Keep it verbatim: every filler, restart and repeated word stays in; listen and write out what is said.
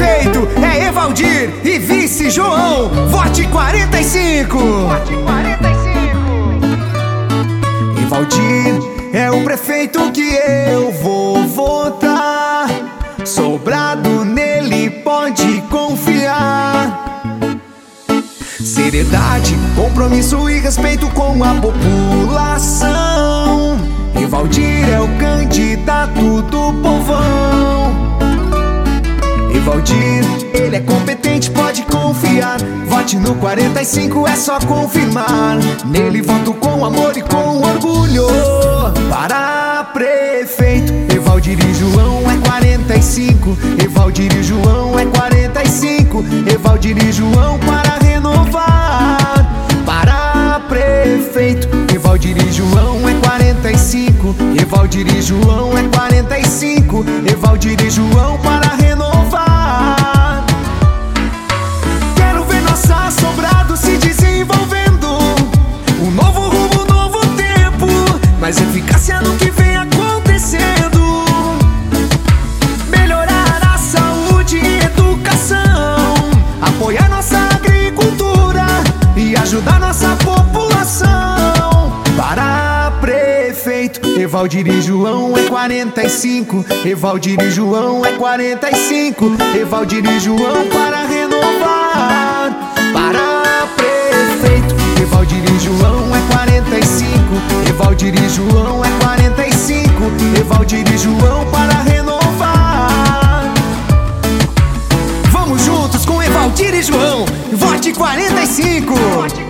prefeito é Evaldir e vice João. Vote quarenta e cinco. Vote quarenta e cinco. Evaldir é o prefeito que eu vou votar. Sobrado nele pode confiar. Seriedade, compromisso e respeito com a população. Evaldir é o candidato do povão. Evaldir, ele é competente, pode confiar. Vote no quarenta e cinco, é só confirmar. Nele voto com amor e com orgulho. Para prefeito, Evaldir e João é quarenta e cinco. Evaldir e João é quarenta e cinco. Evaldir e João para renovar. Para prefeito, Evaldir e João é quarenta e cinco. Evaldir e João é quarenta e cinco. Evaldir e João para renovar. Quero ver nossa Sobrado se desenvolvendo. Um novo rumo, um novo tempo. Mais eficácia no que vem acontecendo. Melhorar a saúde e educação. Apoiar nossa agricultura e ajudar nossa população. Para prefeito, Evaldir e João é quarenta e cinco. Evaldir e João é quarenta e cinco. Evaldir e João para renovar. Para prefeito, Evaldir e João é quarenta e cinco. Evaldir e João é quarenta e cinco. Evaldir e João para renovar. Vamos juntos com Evaldir e João. Vote quarenta e cinco.